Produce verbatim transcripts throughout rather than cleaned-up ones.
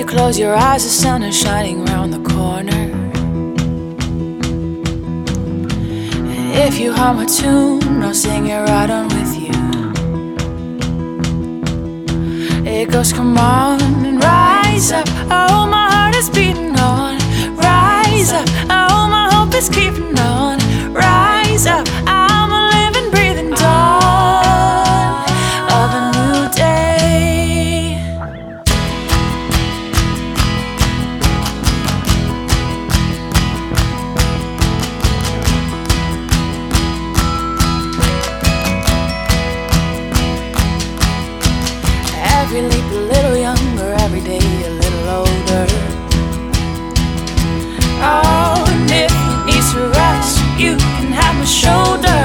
close your eyes, the sun is shining round the corner. And if you hum a tune, I'll sing it right on with you. It goes, come on and rise up. Oh, my heart is beating on. Rise up. Oh, my hope is keeping on. Rise up. I'm a living, breathing dawn of a new day. Every leap a little younger, every day a little older. Oh, and if you need to rest, you can have my shoulder.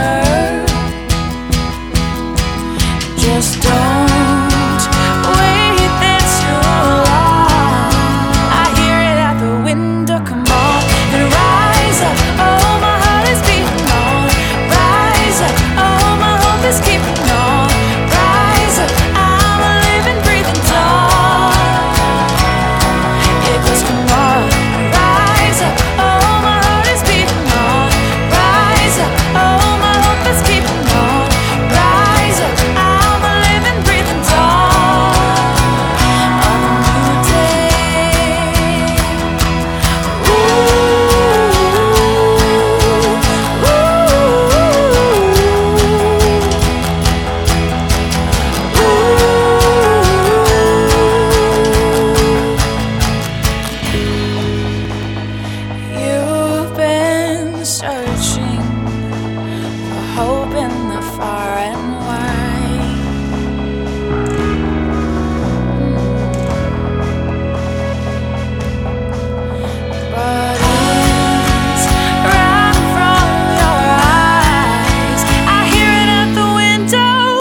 Just don't wait there too long. I hear it at the window, come on and rise up. Oh, my heart is beating on. Rise up, oh, my hope is keeping on. Rise up, I'm a living, breathing dawn. It goes, come on, rise up. Oh, my heart is beating on. Rise up, oh, my hope is keeping on. Rise up, I'm a living, breathing dawn of a new day. Ooh, you've been searching for hope in the far and wide. But it's right from your eyes. I hear it at the window.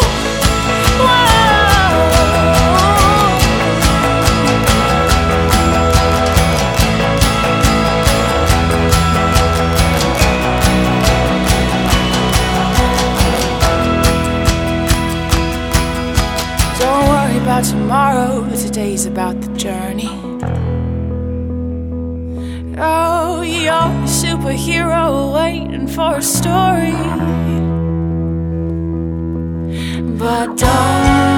Don't worry about tomorrow, today's about the journey. Oh, you're a superhero waiting for a story. But don't